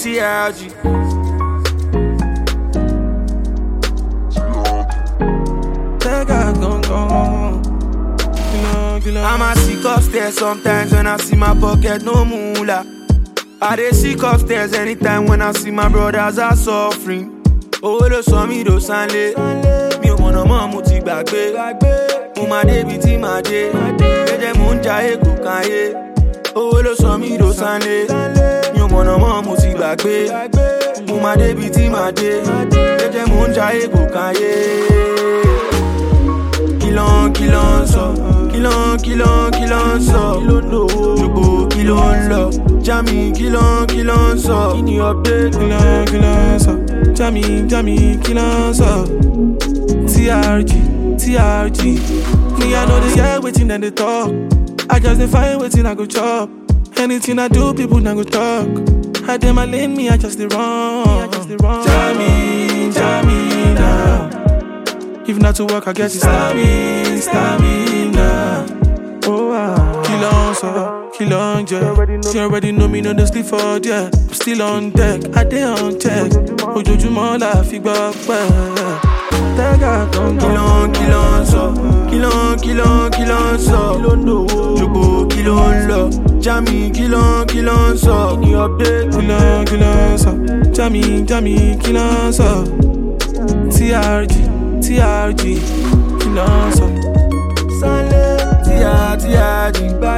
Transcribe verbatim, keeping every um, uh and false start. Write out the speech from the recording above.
T R G. I'm a sick upstairs sometimes when I see my pocket no moolah. I dey sick upstairs anytime when I see my brothers are suffering. Oh, lo sọ mi do sanle, mi ò mọ̀nà mọ́ mo ti gbàgbé. Mo máa débi tí màá dé, jẹ́jẹ́ mo ń jayé kò káyé. Oh, lo sọ mi do sanle, mi ò mọ̀nà mọ́ mo ti gbàgbé. Mo máa débi tí màá dé, jẹ́jẹ́ mo ń jayé kò káyé. Kìlọ̀ kìlọ̀ ń sọ, kìlọ̀ kìlọ̀ kìlọ̀ ń sọ. Jogbo kìlọ̀ ń lọ, Jami kìlọ̀ kìlọ̀ ń sọ. Kini update? Kìlọ̀ kìlọ̀ ń sọ, Jami Jami kìlọ̀ ń sọ. T R G T R G. Me I know they hear wetin dem dey talk. I just dey find wetin I go chop. Anything I do, people now go talk. I dey my lane, me I just dey run. Jami Jami now. If not to work, I guess it's stamina, stamina. Oh, wow. Kill on, so, kill on, yeah. She already know me, no they sleep for yeah. I'm still on deck, I dey on check. Ojoojúmọ́ la fi gbọ́ pẹ́. Kill on, kill on, so, kill on, kill on, kill on, so. Jogbo kill on, lo, Jami kill on, kill on, so. Kini update? Kill on, kill on, so, Jami, Jami, kill on, so. T R G T R G, kìlọ̀ ń sọ. Sanle, T R G, T R G,